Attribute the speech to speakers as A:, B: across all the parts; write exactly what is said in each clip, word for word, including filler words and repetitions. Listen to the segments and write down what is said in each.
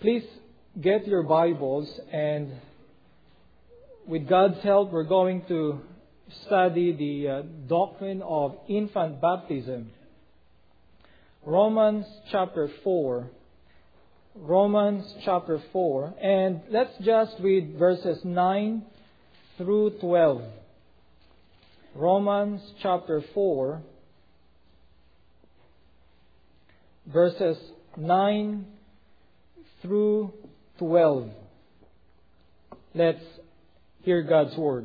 A: Please get your Bibles, and with God's help, we're going to study the uh, doctrine of infant baptism. Romans chapter four. Romans chapter four. And let's just read verses nine through twelve. Romans chapter four, verses nine through twelve. Let's hear God's word.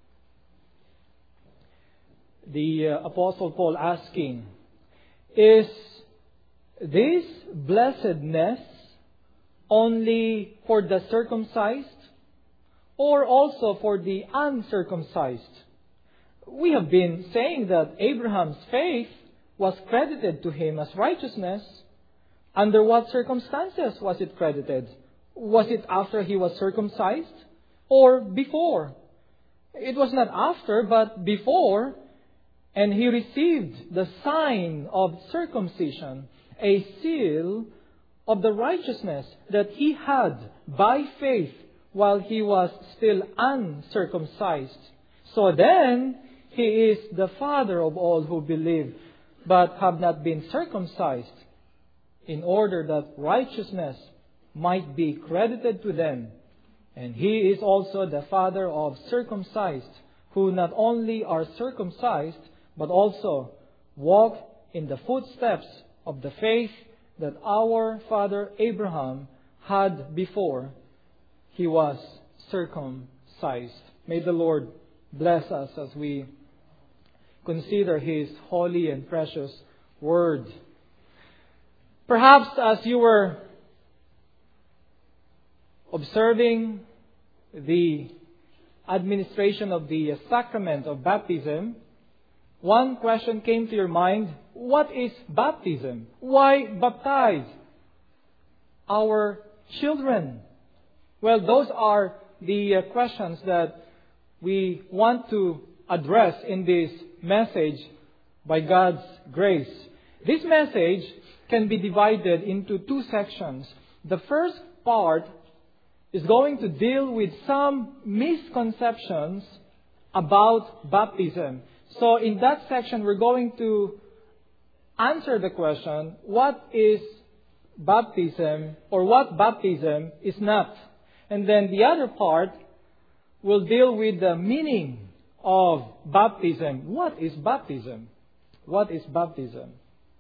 A: The uh, Apostle Paul asking, is this blessedness only for the circumcised or also for the uncircumcised? We have been saying that Abraham's faith was credited to him as righteousness. Under what circumstances was it credited? Was it after he was circumcised or before? It was not after, but before. And he received the sign of circumcision, a seal of the righteousness that he had by faith while he was still uncircumcised. So then, he is the father of all who believe, but have not been circumcised, in order that righteousness might be credited to them. And he is also the father of circumcised, who not only are circumcised, but also walk in the footsteps of the faith that our father Abraham had before he was circumcised. May the Lord bless us as we consider His holy and precious Word. Perhaps as you were observing the administration of the sacrament of baptism, one question came to your mind: what is baptism? Why baptize our children? Well, those are the questions that we want to address in this message by God's grace. This message can be divided into two sections. The first part is going to deal with some misconceptions about baptism. So in that section, we're going to answer the question, what is baptism, or what baptism is not? And then the other part will deal with the meaning of baptism. What is baptism? What is baptism?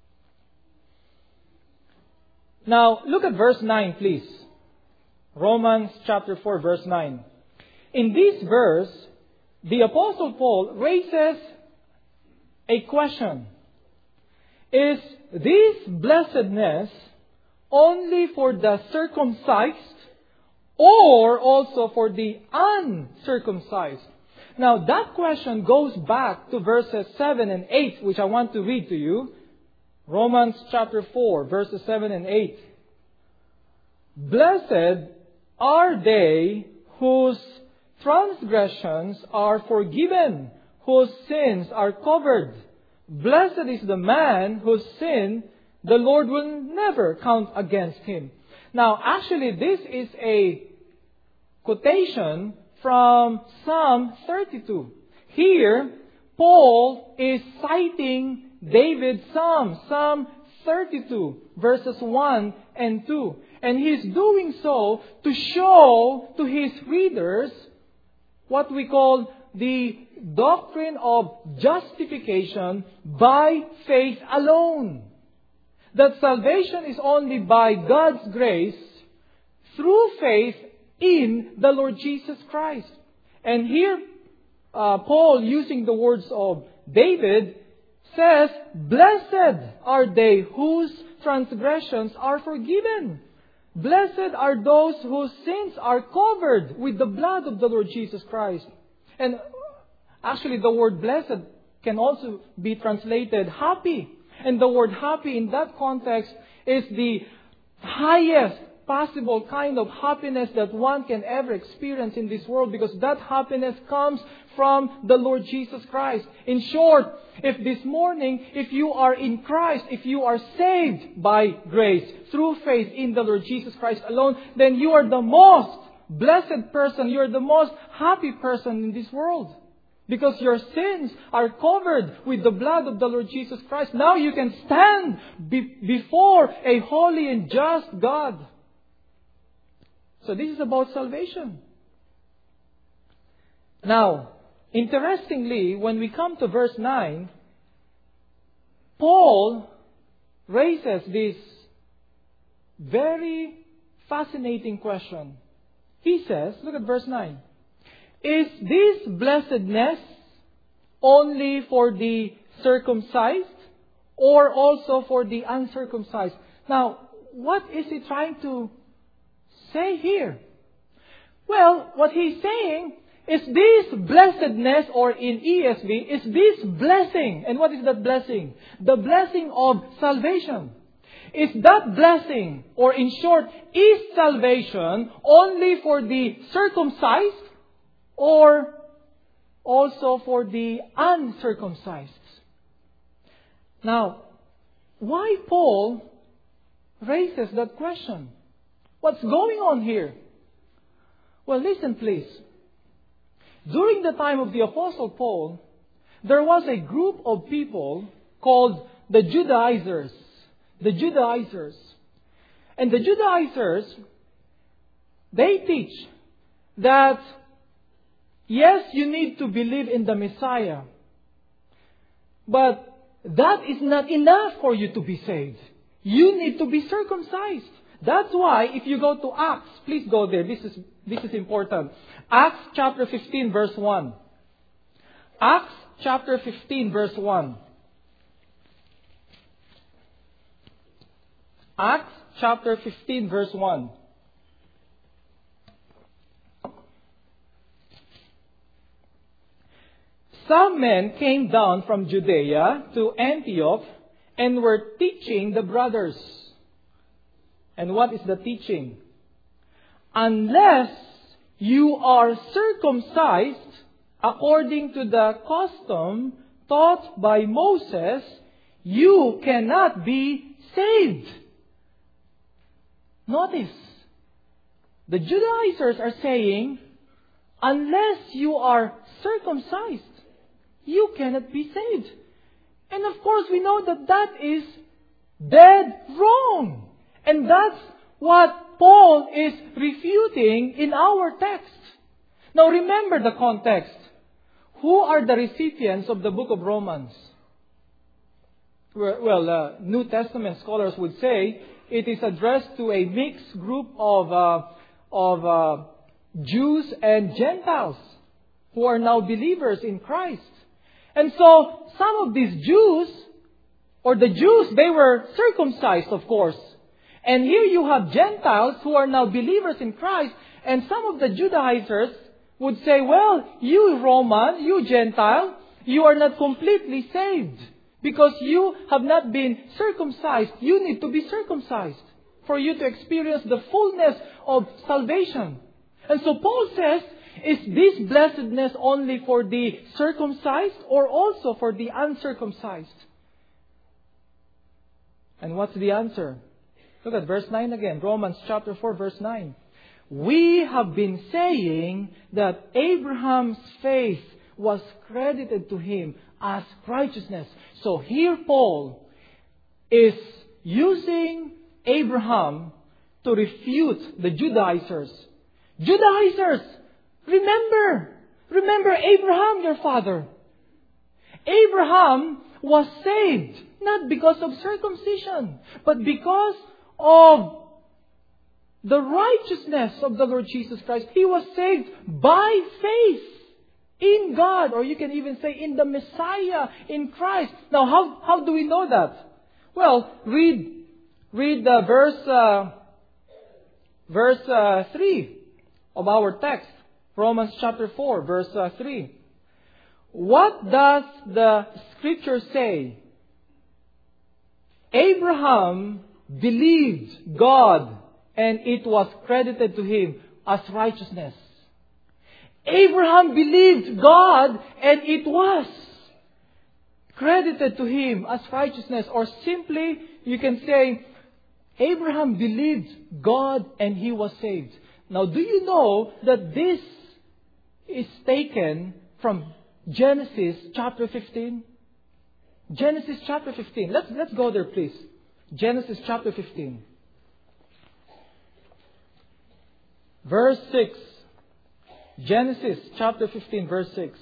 A: Now, look at verse nine, please. Romans chapter four, verse nine. In this verse, the Apostle Paul raises a question. Is this blessedness only for the circumcised or also for the uncircumcised? Now, that question goes back to verses seven and eight, which I want to read to you. Romans chapter four, verses seven and eight. Blessed are they whose transgressions are forgiven, whose sins are covered. Blessed is the man whose sin the Lord will never count against him. Now, actually, this is a quotation from Psalm thirty-two. Here, Paul is citing David's Psalm, Psalm thirty-two, verses one and two. And he's doing so to show to his readers what we call the doctrine of justification by faith alone. That salvation is only by God's grace through faith in the Lord Jesus Christ. And here, uh, Paul, using the words of David, says, blessed are they whose transgressions are forgiven. Blessed are those whose sins are covered with the blood of the Lord Jesus Christ. And actually, the word blessed can also be translated happy. And the word happy in that context is the highest possible kind of happiness that one can ever experience in this world, because that happiness comes from the Lord Jesus Christ. In short, if this morning, if you are in Christ, if you are saved by grace through faith in the Lord Jesus Christ alone, then you are the most blessed person, you are the most happy person in this world. Because your sins are covered with the blood of the Lord Jesus Christ. Now you can stand be- before a holy and just God. So this is about salvation. Now, interestingly, when we come to verse nine, Paul raises this very fascinating question. He says, look at verse nine. Is this blessedness only for the circumcised or also for the uncircumcised? Now, what is he trying to say here? Well, what he's saying is this blessedness, or in E S V, is this blessing. And what is that blessing? The blessing of salvation. Is that blessing, or in short, is salvation only for the circumcised or also for the uncircumcised? Now, why Paul raises that question? What's going on here? Well, listen please. During the time of the Apostle Paul, there was a group of people called the Judaizers. The Judaizers. And the Judaizers, they teach that yes, you need to believe in the Messiah. But that is not enough for you to be saved. You need to be circumcised. That's why if you go to Acts, please go there. This is, this is important. Acts chapter fifteen verse one. Acts chapter fifteen verse one. Acts chapter fifteen verse one. Some men came down from Judea to Antioch and were teaching the brothers. And what is the teaching? Unless you are circumcised according to the custom taught by Moses, you cannot be saved. Notice, the Judaizers are saying, unless you are circumcised, you cannot be saved. And of course, we know that that is dead wrong. And that's what Paul is refuting in our text. Now remember the context. Who are the recipients of the book of Romans? Well, uh, New Testament scholars would say it is addressed to a mixed group of, uh, of uh, Jews and Gentiles who are now believers in Christ. And so some of these Jews, or the Jews, they were circumcised, of course. And here you have Gentiles who are now believers in Christ. And some of the Judaizers would say, well, you Roman, you Gentile, you are not completely saved. Because you have not been circumcised. You need to be circumcised for you to experience the fullness of salvation. And so Paul says, is this blessedness only for the circumcised or also for the uncircumcised? And what's the answer? Look at verse nine again. Romans chapter four verse nine. We have been saying that Abraham's faith was credited to him as righteousness. So here Paul is using Abraham to refute the Judaizers. Judaizers, remember, remember Abraham, your father. Abraham was saved not because of circumcision, but because of the righteousness of the Lord Jesus Christ. He was saved by faith in God, or you can even say in the Messiah, in Christ. Now, how, how do we know that? Well, read, read the verse, uh, verse uh, three of our text. Romans chapter four, verse uh, three. What does the Scripture say? Abraham believed God, and it was credited to him as righteousness. Abraham believed God, and it was credited to him as righteousness. Or simply, you can say, Abraham believed God and he was saved. Now, do you know that this is taken from Genesis chapter fifteen? Genesis chapter fifteen. Let's, let's go there, please. Genesis chapter fifteen. Verse six. Genesis chapter fifteen, verse six.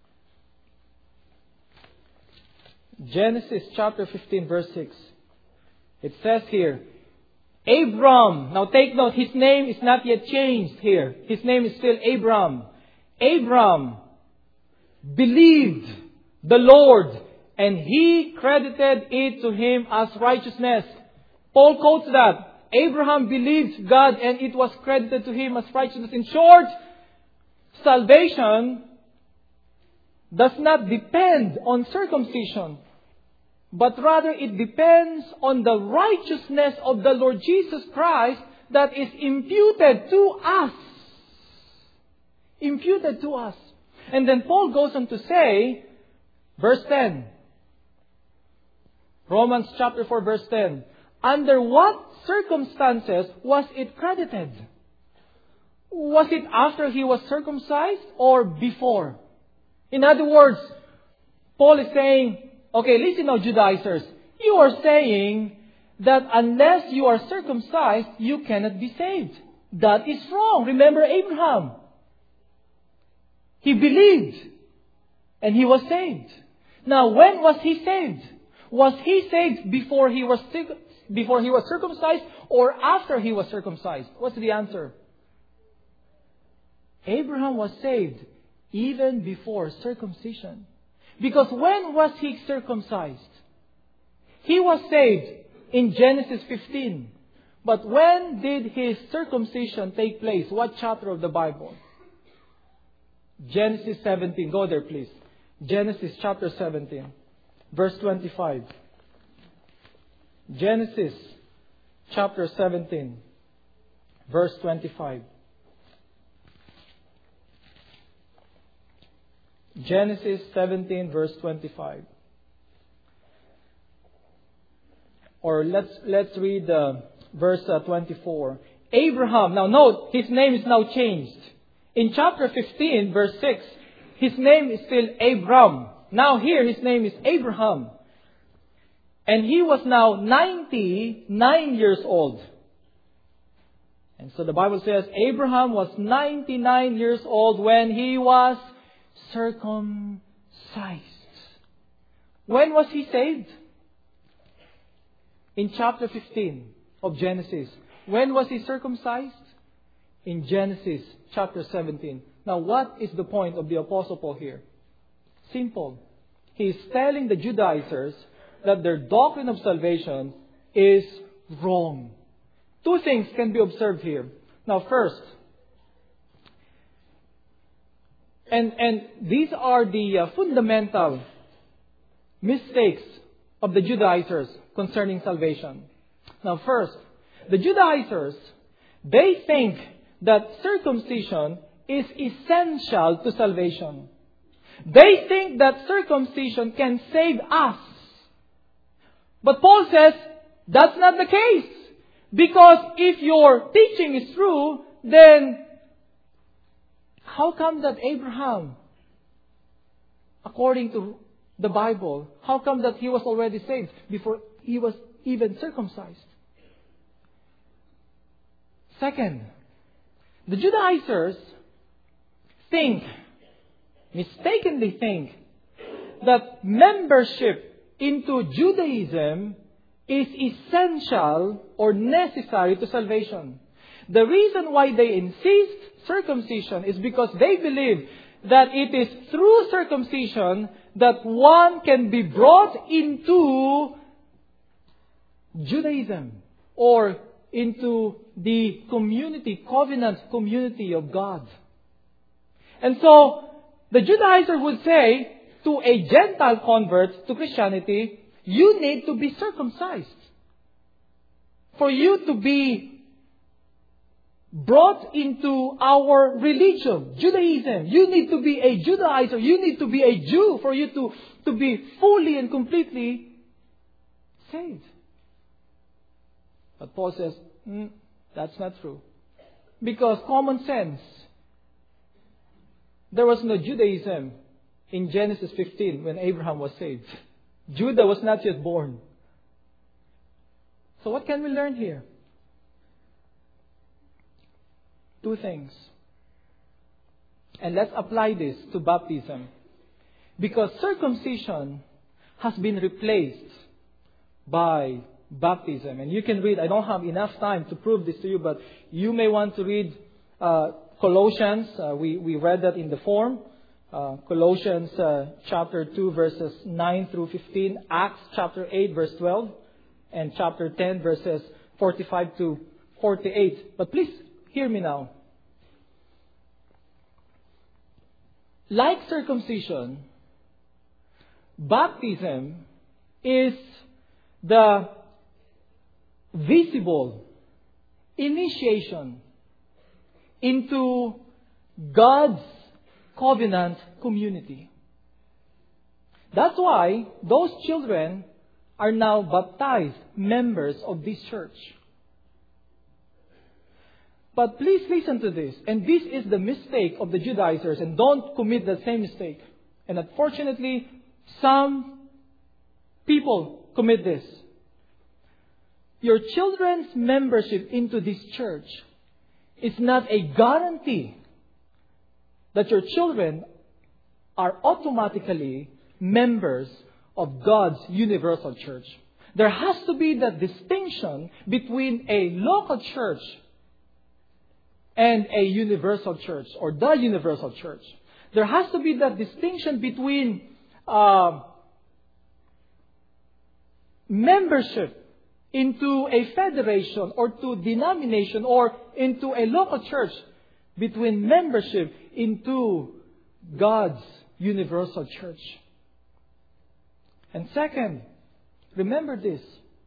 A: Genesis chapter fifteen, verse six. It says here, Abram. Now take note, his name is not yet changed here. His name is still Abram. Abram believed the Lord, and he credited it to him as righteousness. Paul quotes that. Abraham believed God, and it was credited to him as righteousness. In short, salvation does not depend on circumcision, but rather it depends on the righteousness of the Lord Jesus Christ that is imputed to us. Imputed to us. And then Paul goes on to say, verse ten, Romans chapter four, verse ten, under what circumstances was it credited? Was it after he was circumcised or before? In other words, Paul is saying, okay, listen now, Judaizers. You are saying that unless you are circumcised, you cannot be saved. That is wrong. Remember Abraham. He believed and he was saved. Now, when was he saved? Was he saved before he was before he was circumcised or after he was circumcised? What's the answer? Abraham was saved even before circumcision. Because when was he circumcised? He was saved in Genesis fifteen. But when did his circumcision take place? What chapter of the Bible? Genesis seventeen. Go there, please. Genesis chapter seventeen. Verse twenty-five. Genesis chapter seventeen. Verse twenty-five. Genesis seventeen, verse twenty-five. Or let's let's read uh, verse uh, twenty-four. Abraham. Now note, his name is now changed. In chapter fifteen, verse six, his name is still Abram. Now here, his name is Abraham. And he was now ninety-nine years old. And so the Bible says, Abraham was ninety-nine years old when he was circumcised. When was he saved? In chapter fifteen of Genesis. When was he circumcised? In Genesis chapter seventeen. Now, what is the point of the Apostle Paul here? Simple. He is telling the Judaizers that their doctrine of salvation is wrong. Two things can be observed here. Now, first, and, and these are the uh, fundamental mistakes of the Judaizers concerning salvation. Now, first, the Judaizers, they think that circumcision is essential to salvation. They think that circumcision can save us. But Paul says that's not the case. Because if your teaching is true, then how come that Abraham, according to the Bible, how come that he was already saved before he was even circumcised? Second, the Judaizers think, mistakenly think, that membership into Judaism is essential or necessary to salvation. The reason why they insist circumcision is because they believe that it is through circumcision that one can be brought into Judaism or into the community, covenant community of God. And so, the Judaizer would say to a Gentile convert to Christianity, you need to be circumcised. For you to be brought into our religion, Judaism. You need to be a Judaizer. You need to be a Jew for you to, to be fully and completely saved. But Paul says, mm, that's not true. Because common sense, there was no Judaism in Genesis fifteen when Abraham was saved. Judah was not yet born. So what can we learn here? Two things. And let's apply this to baptism. Because circumcision has been replaced by baptism. And you can read, I don't have enough time to prove this to you, but you may want to read uh, Colossians. Uh, we, we read that in the form. Uh, Colossians uh, chapter two verses nine through fifteen. Acts chapter eight verse twelve. And chapter ten verses forty-five to forty-eight. But please hear me now. Like circumcision, baptism is the visible initiation into God's covenant community. That's why those children are now baptized members of this church. But please listen to this. And this is the mistake of the Judaizers. And don't commit the same mistake. And unfortunately, some people commit this. Your children's membership into this church is not a guarantee that your children are automatically members of God's universal church. There has to be that distinction between a local church and a universal church, or the universal church. There has to be that distinction between uh, membership into a federation or to denomination or into a local church, between membership into God's universal church. And second, remember this,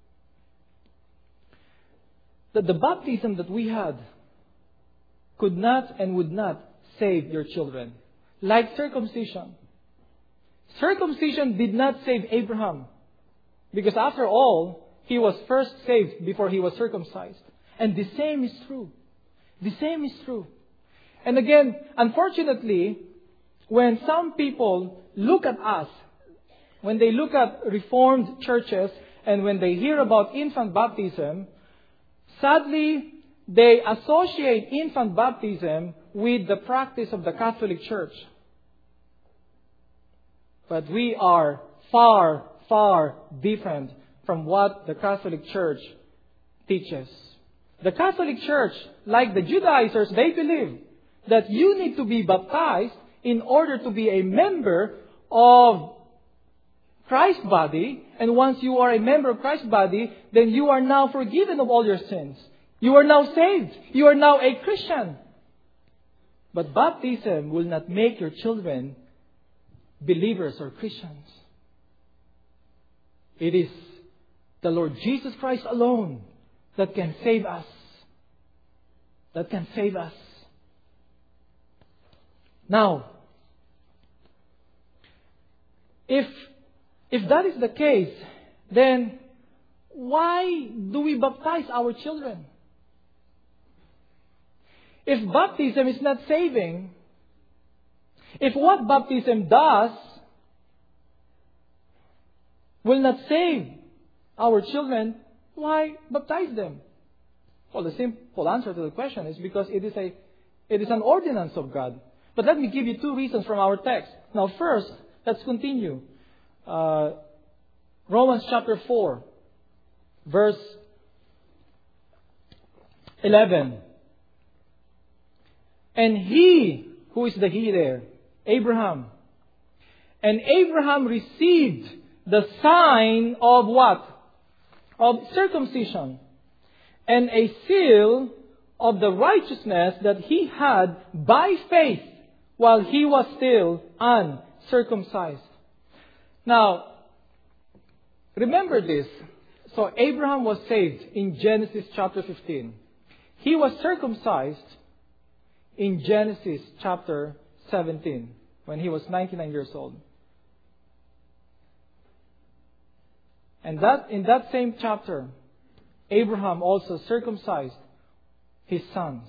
A: that the baptism that we had could not and would not save your children. Like circumcision. Circumcision did not save Abraham. Because after all, he was first saved before he was circumcised. And the same is true. The same is true. And again, unfortunately, when some people look at us, when they look at Reformed churches, and when they hear about infant baptism, sadly, they associate infant baptism with the practice of the Catholic Church. But we are far, far different from what the Catholic Church teaches. The Catholic Church, like the Judaizers, they believe that you need to be baptized in order to be a member of Christ's body. And once you are a member of Christ's body, then you are now forgiven of all your sins. You are now saved. You are now a Christian. But baptism will not make your children believers or Christians. It is the Lord Jesus Christ alone that can save us. That can save us. Now, if, if that is the case, then why do we baptize our children? If baptism is not saving, if what baptism does will not save our children, why baptize them? Well, the simple answer to the question is because it is a, it is an ordinance of God. But let me give you two reasons from our text. Now, first, let's continue. Uh, Romans chapter four, verse eleven. And he, who is the he there? Abraham. And Abraham received the sign of what? Of circumcision. And a seal of the righteousness that he had by faith while he was still uncircumcised. Now, remember this. So Abraham was saved in Genesis chapter fifteen. He was circumcised in Genesis chapter seventeen when he was ninety-nine years old. And that in that same chapter, Abraham also circumcised his sons.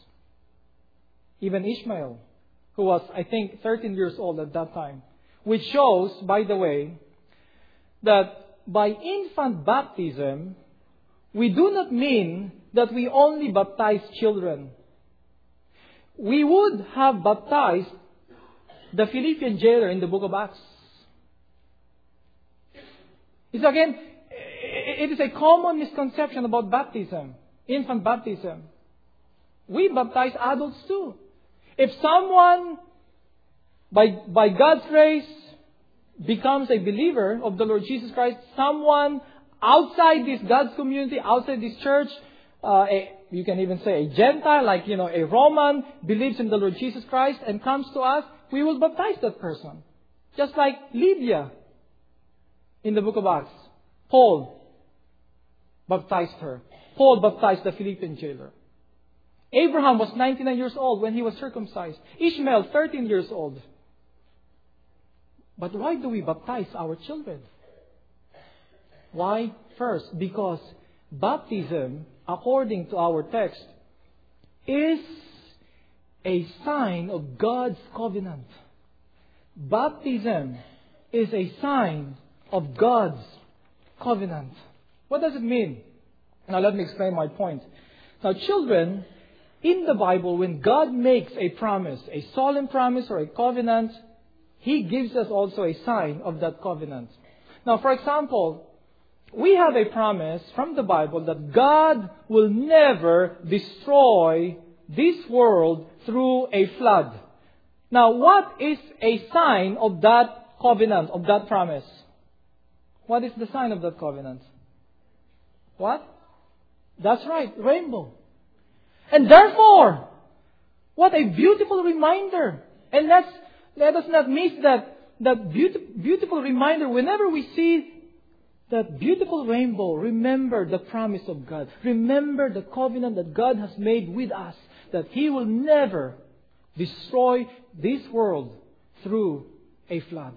A: Even Ishmael, who was, I think, thirteen years old at that time. Which shows, by the way, that by infant baptism, we do not mean that we only baptize children. We would have baptized the Philippian jailer in the book of Acts. It's again, it is a common misconception about baptism, infant baptism. We baptize adults too. If someone, by, by God's grace, becomes a believer of the Lord Jesus Christ, someone outside this God's community, outside this church, uh, a, you can even say a Gentile, like, you know, a Roman, believes in the Lord Jesus Christ and comes to us, we will baptize that person. Just like Lydia in the book of Acts. Paul baptized her. Paul baptized the Philippian jailer. Abraham was ninety-nine years old when he was circumcised. Ishmael, thirteen years old. But why do we baptize our children? Why? First, because baptism, according to our text, is a sign of God's covenant. Baptism is a sign of God's covenant. What does it mean? Now let me explain my point. Now children, in the Bible, when God makes a promise, a solemn promise or a covenant, He gives us also a sign of that covenant. Now, for example, we have a promise from the Bible that God will never destroy this world through a flood. Now, what is a sign of that covenant, of that promise? What is the sign of that covenant? What? That's right, rainbow. And therefore, what a beautiful reminder. And let's, let us not miss that, that beautiful, beautiful reminder. Whenever we see that beautiful rainbow, remember the promise of God. Remember the covenant that God has made with us. That He will never destroy this world through a flood.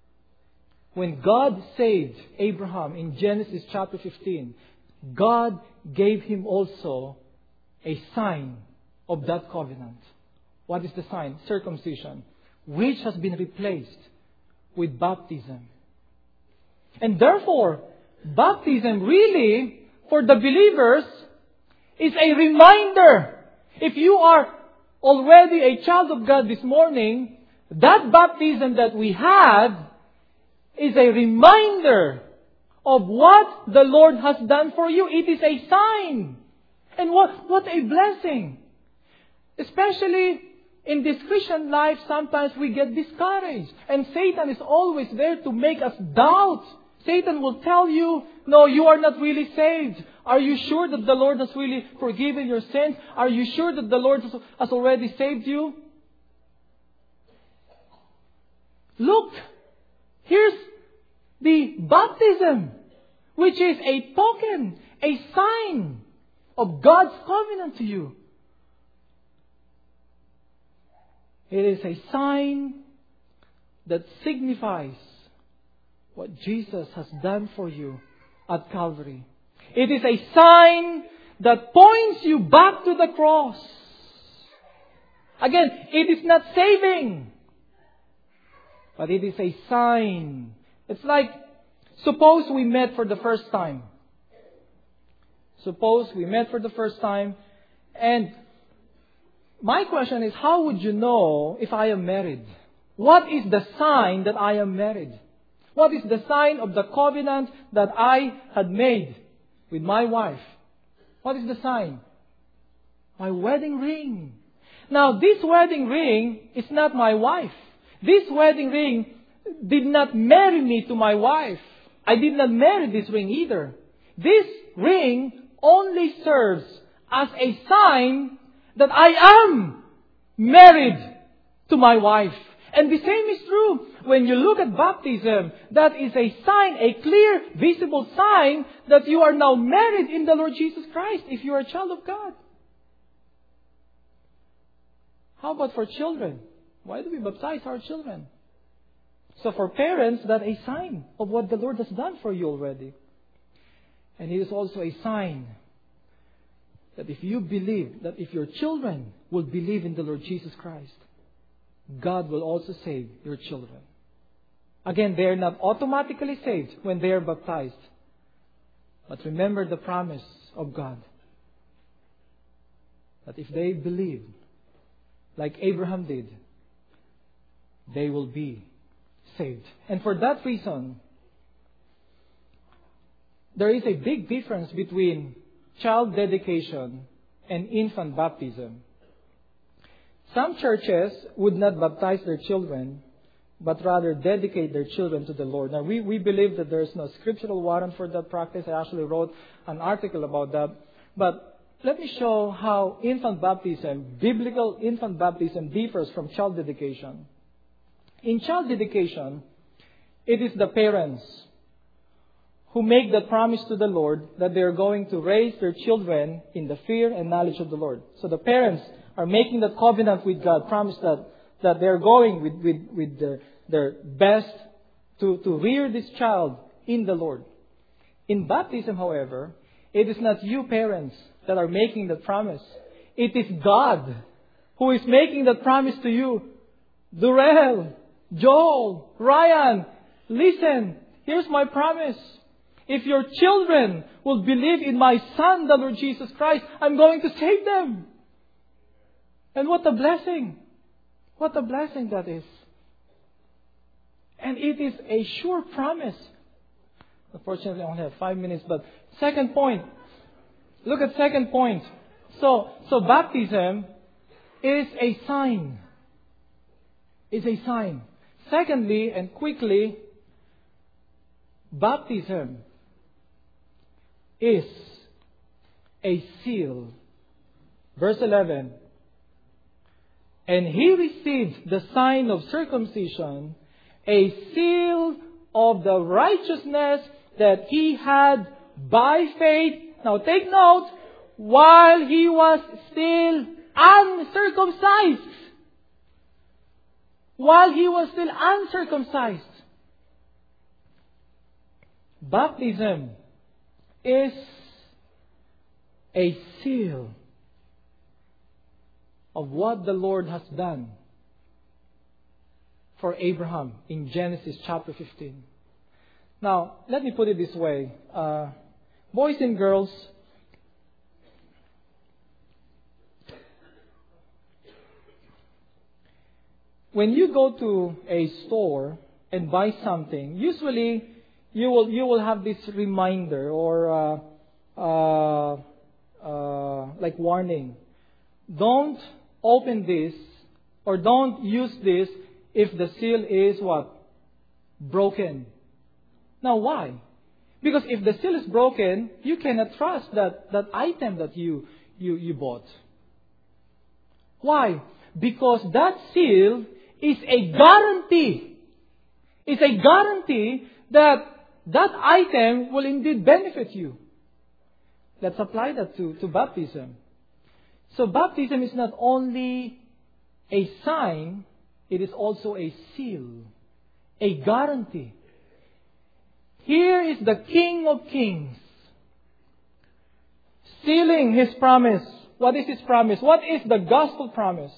A: When God saved Abraham in Genesis chapter fifteen, God gave him also a sign of that covenant. What is the sign? Circumcision, which has been replaced with baptism. And therefore, baptism really, for the believers, is a reminder. If you are already a child of God this morning, that baptism that we have is a reminder of what the Lord has done for you. It is a sign. And what, what a blessing. Especially in this Christian life, sometimes we get discouraged. And Satan is always there to make us doubt. Satan will tell you, no, you are not really saved. Are you sure that the Lord has really forgiven your sins? Are you sure that the Lord has already saved you? Look, here's the baptism, which is a token, a sign of God's covenant to you. It is a sign that signifies what Jesus has done for you at Calvary. It is a sign that points you back to the cross. Again, it is not saving, but it is a sign. It's like, suppose we met for the first time. Suppose we met for the first time, and my question is, how would you know if I am married? What is the sign that I am married? What is the sign of the covenant that I had made with my wife? What is the sign? My wedding ring. Now, this wedding ring is not my wife. This wedding ring did not marry me to my wife. I did not marry this ring either. This ring only serves as a sign that I am married to my wife. And the same is true when you look at baptism. That is a sign, a clear, visible sign that you are now married in the Lord Jesus Christ if you are a child of God. How about for children? Why do we baptize our children? So for parents, that's a sign of what the Lord has done for you already. And it is also a sign that if you believe, that if your children will believe in the Lord Jesus Christ, God will also save your children. Again, they are not automatically saved when they are baptized. But remember the promise of God, that if they believe, like Abraham did, they will be saved. And for that reason, there is a big difference between child dedication and infant baptism. Some churches would not baptize their children, but rather dedicate their children to the Lord. Now, we, we believe that there is no scriptural warrant for that practice. I actually wrote an article about that. But let me show how infant baptism, biblical infant baptism, differs from child dedication. In child dedication, it is the parents who make the promise to the Lord that they are going to raise their children in the fear and knowledge of the Lord. So the parents are making the covenant with God, promise that, that they are going with, with, with their, their best to, to rear this child in the Lord. In baptism, however, it is not you parents that are making the promise. It is God who is making the promise to you. Durrell, Joel, Ryan, listen, here's my promise. If your children will believe in my Son, the Lord Jesus Christ, I'm going to save them. And what a blessing. What a blessing that is. And it is a sure promise. Unfortunately, I only have five minutes, but second point. Look at second point. So, so baptism is a sign. Is a sign. Secondly, and quickly, baptism is a seal. Verse eleven. And he received the sign of circumcision, a seal of the righteousness that he had by faith. Now take note, while he was still uncircumcised. While he was still uncircumcised. Baptism is a seal of what the Lord has done for Abraham in Genesis chapter fifteen. Now, let me put it this way. Uh, boys and girls, when you go to a store and buy something, usually you will you will have this reminder or uh, uh, uh, like warning. Don't open this or don't use this if the seal is what? Broken. Now why? Because if the seal is broken, you cannot trust that, that item that you, you, you bought. Why? Because that seal is a guarantee. It's a guarantee that that item will indeed benefit you. Let's apply that to, to baptism. So baptism is not only a sign, it is also a seal, a guarantee. Here is the King of Kings sealing His promise. What is His promise? What is the gospel promise?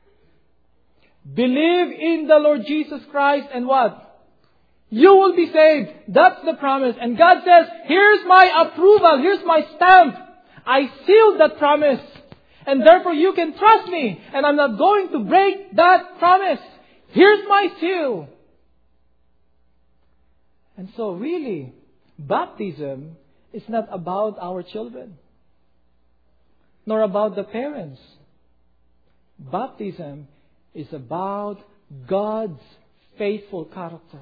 A: Believe in the Lord Jesus Christ and what? You will be saved. That's the promise. And God says, here's my approval. Here's my stamp. I sealed that promise. And therefore you can trust me. And I'm not going to break that promise. Here's my seal. And so really, baptism is not about our children. Nor about the parents. Baptism is about God's faithful character.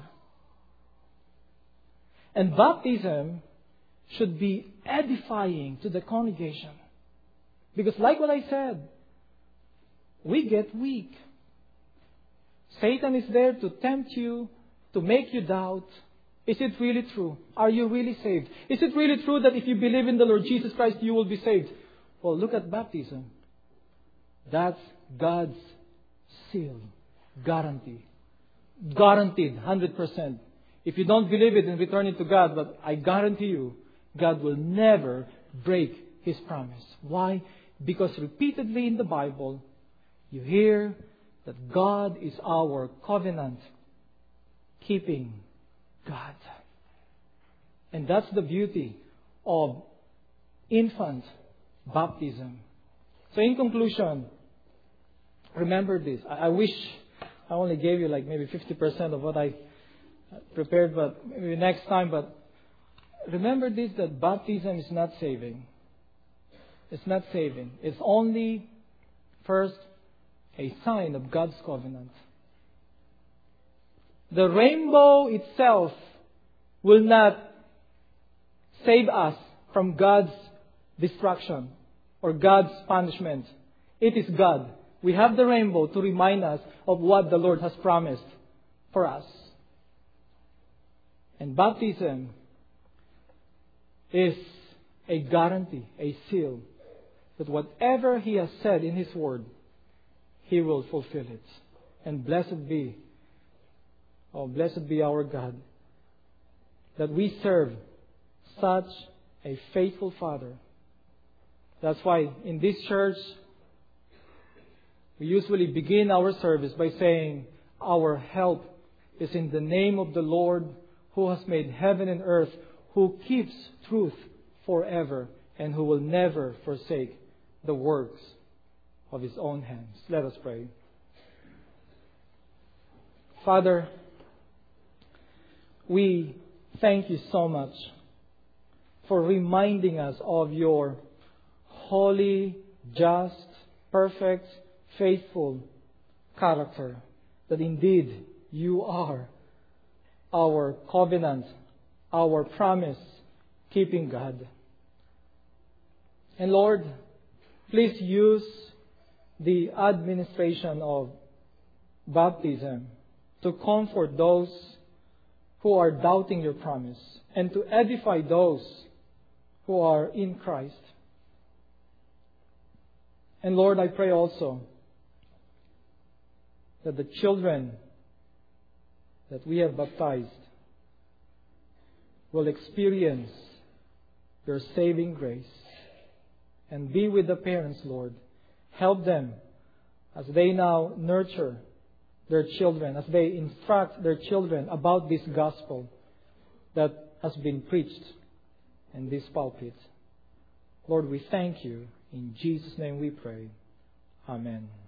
A: And baptism should be edifying to the congregation. Because like what I said, we get weak. Satan is there to tempt you, to make you doubt. Is it really true? Are you really saved? Is it really true that if you believe in the Lord Jesus Christ, you will be saved? Well, look at baptism. That's God's seal, guarantee. Guaranteed, one hundred percent. If you don't believe it, then return it to God. But I guarantee you, God will never break His promise. Why? Because repeatedly in the Bible, you hear that God is our covenant keeping God. And that's the beauty of infant baptism. So in conclusion, remember this. I, I wish I only gave you like maybe fifty percent of what I prepared, but maybe next time. But remember this, that baptism is not saving. It's not saving. It's only, first, a sign of God's covenant. The rainbow itself will not save us from God's destruction or God's punishment. It is God. We have the rainbow to remind us of what the Lord has promised for us. And baptism is a guarantee, a seal, that whatever He has said in His Word, He will fulfill it. And blessed be, oh, blessed be our God, that we serve such a faithful Father. That's why in this church, we usually begin our service by saying, our help is in the name of the Lord who has made heaven and earth, who keeps truth forever, and who will never forsake the works of His own hands. Let us pray. Father, we thank You so much for reminding us of Your holy, just, perfect, faithful character. That indeed You are our covenant, our promise keeping God. And Lord, please use the administration of baptism to comfort those who are doubting Your promise and to edify those who are in Christ. And Lord, I pray also that the children that we have baptized will experience Your saving grace. And be with the parents, Lord. Help them as they now nurture their children, as they instruct their children about this gospel that has been preached in this pulpit. Lord, we thank You. In Jesus' name we pray. Amen.